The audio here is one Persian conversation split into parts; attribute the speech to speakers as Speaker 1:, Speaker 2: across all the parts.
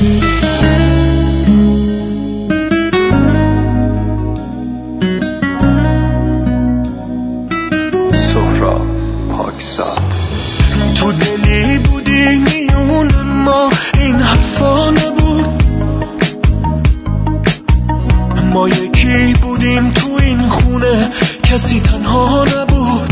Speaker 1: تو دلی بودی میون ما، این حرفا نبود. ما یکی بودیم تو این خونه، کسی تنها نبود،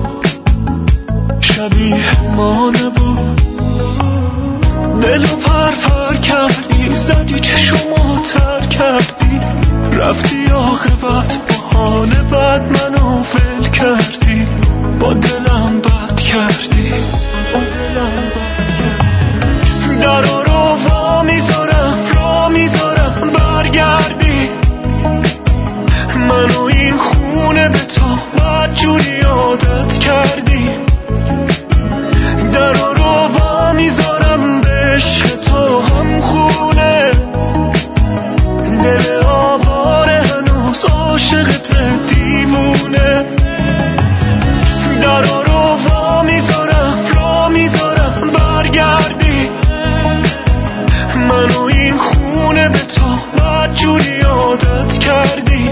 Speaker 1: شبیه ما نبود. دلو پر کردی، زدی چشمو تر کردی، رفتی عاقبت با حال بد منو ول کردی، با دلم بد کردی، با دلم بد کردی. درا رو وا میذارم، را میذارم برگردی، منو این خونه به تو بد جوری عادت کردی. درا رو وا میذارم به عشق تو هم خونه، دل آواره هنوز عاشقت دیوونه. درا رو وا میذارم، را میذارم برگردی، منو این خونه به تو بد جوری عادت کردی.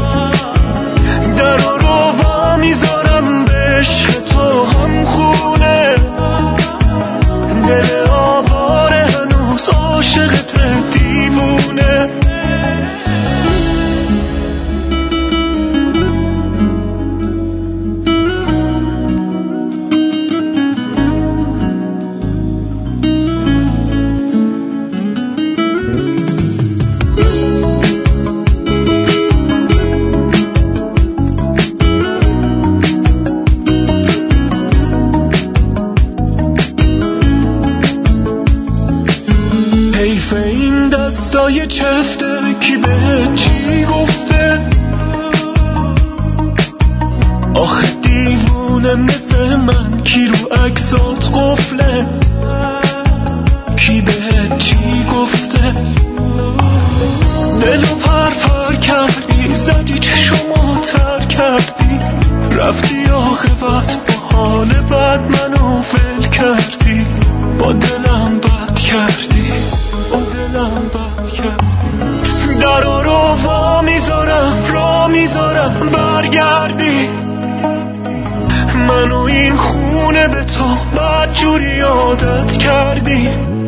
Speaker 1: درا رو وا میذارم به عشق تو هم خونه، دل آواره هنوز عاشقت دیوونه. حیف این دستای چفته، کی بهت چی گفته؟ آخه دیوونه مثل من کی رو عکسات قفله؟ کی بهت چی گفته؟ دلو پر کردی، زدی چشمو تر کردی، رفتی عاقبت با حال بد منو ول کردی، با دلم بد کردی، با دلم بد کردی. درا رو وا میذارم، را میذارم برگردی، منو این خونه به تو بد جوری عادت کردی.